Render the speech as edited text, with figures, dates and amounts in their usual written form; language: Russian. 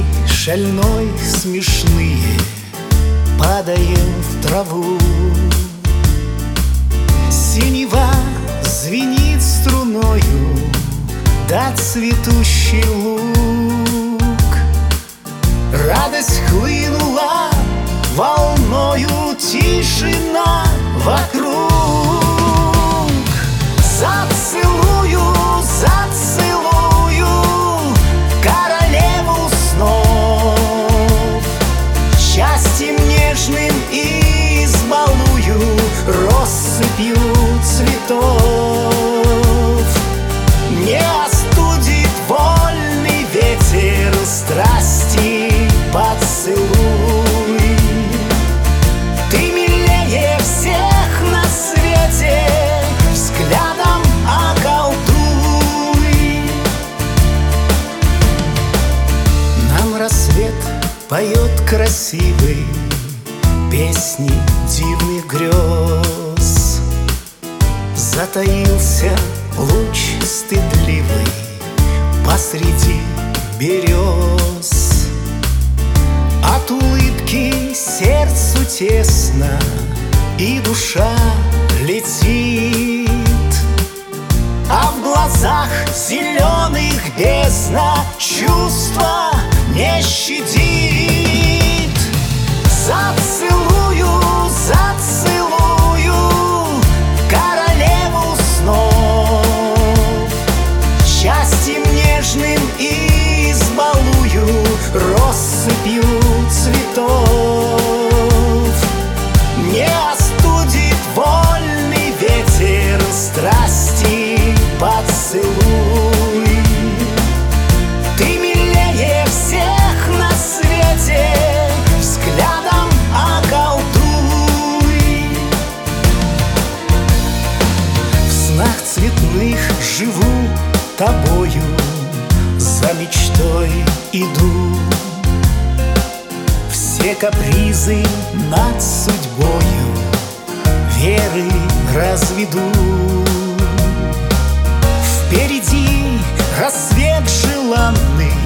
шальной смешные падаем в траву. Синева звенит струною, да цветущий луг. Радость хлынула волною, тишина вокруг. Зацелую, зацелую королеву снов, счастьем нежным избалую, россыпью цветов. Не остудит вольный ветер страсти поцелуй. Ты милее всех на свете, взглядом околдуй. Нам рассвет поет красивый песни дивных грез. Затаился луч стыдливый посреди берез. От улыбки сердцу тесно, и душа летит, а в глазах зеленых бездна чувства не щадит. Зацелую, зацелую королеву снов, счастьем нежным избалую, россыпью цветов. Не остудит вольный ветер страсти поцелуй. Ты милее всех на свете, взглядом околдуй. В снах цветных живу тобою, за мечтой иду. Все капризы над судьбою веры разведу. Впереди рассвет желанный,